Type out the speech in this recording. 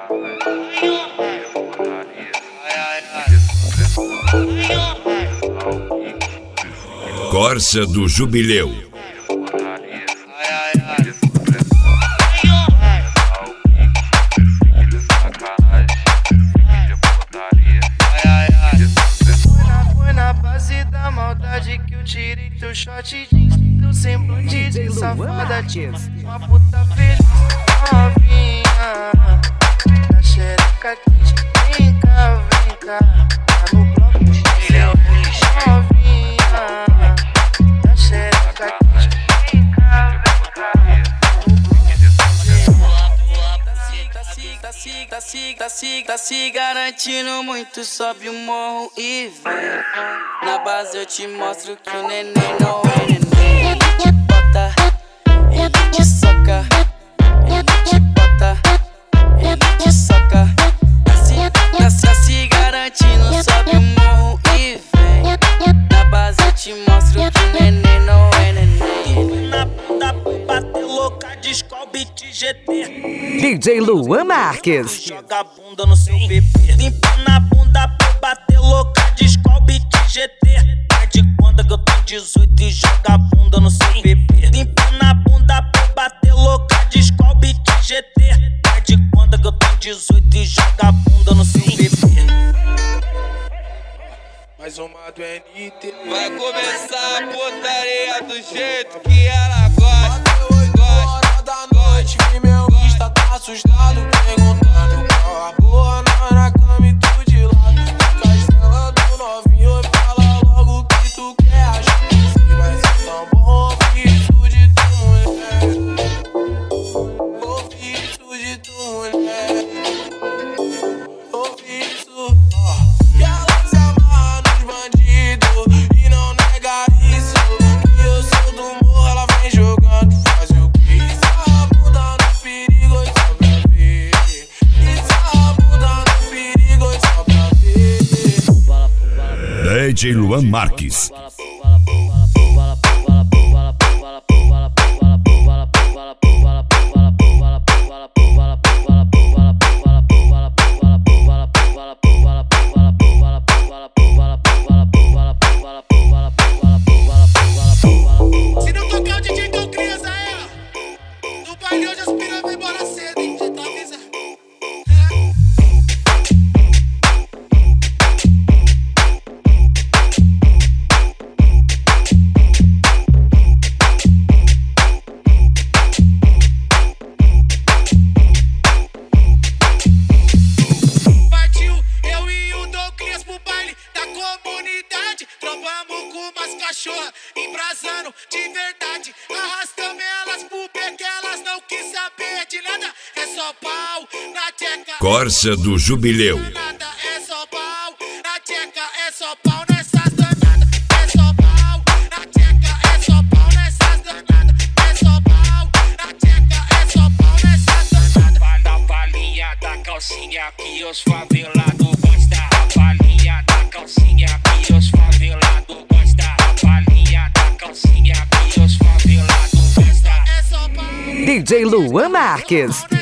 Corsa do Jubileu. Foi na base da maldade que eu tirei teu shot jeans, teu semblante de safada, tipo uma puta feliz. Novinha, da xereca quente, vem cá, tá no bloco de ele é o bicho. Novinha, da xereca quente, vem cá, tá se garantindo muito, sobe o morro e vem. Na base eu te mostro que o neném não é neném. Ele te bota, ele te soca, ele te bota, ele te soca. Tá se garantindo, sobe o morro e vem. Na base eu te mostro que o neném não é neném. Na bunda bater louca, descobre de GT. DJ Luan Marques. Joga a bunda no seu bebê. Limpa na bunda pra bater louca, descobre de GT. Faz de conta que eu tenho 18 e joga a bunda no seu bebê. Limpa na bunda pra bater louca, descobre de GT. Faz de conta que eu tenho 18 e joga a bunda no seu bebê. Mais uma do NT. Vai começar a putaria do jeito que ela gosta. Bateu 8 horas da noite, vi meu Insta, tá assustado, perguntando qual a boa na cama e tu de lado. Castela do novinho, fala logo o que tu quer. Acho que sim, vai ser tão bom ouvir isso de tua mulher. Ouvir isso de tua mulher. Ouvir isso, que ela se amarra nos bandidos e não nega isso. Que eu sou do morro, ela vem jogando, faz o que? Isso a bunda no perigo e só pra ver. Isso a bunda no perigo e só pra ver. DJ Luan Marques. Se não tocar o DJ Tom Crias aí, ó, no baile hoje as piranhas vão embora cedo, hein? Já tá avisando. Partiu eu e o Tom Crias pro baile da comunidade. Trombamos com umas cachorras, embrasando de verdade. Arrastamos elas pro beco, elas não quis saber de nada. É só pau na tcheca. Corsa do Jubileu. Nada, é só pau na tcheca, é só pau nessas danadas. É só pau na tcheca, é só pau nessas danadas. É só pau na tcheca, é só pau nessas danadas. Vai na balinha da calcinha que os favelados gostam. A balinha da calcinha que os favelados gostam. A balinha da calcinha que os favelados gostam. É só pau. DJ Luan Marques.